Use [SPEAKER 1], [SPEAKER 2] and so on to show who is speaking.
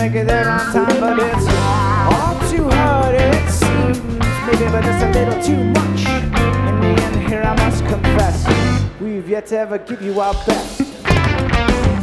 [SPEAKER 1] make it there on time, but it's all too hard, it seems. Maybe, but just a little too much. In the end, here I must confess, we've yet to ever give you our best.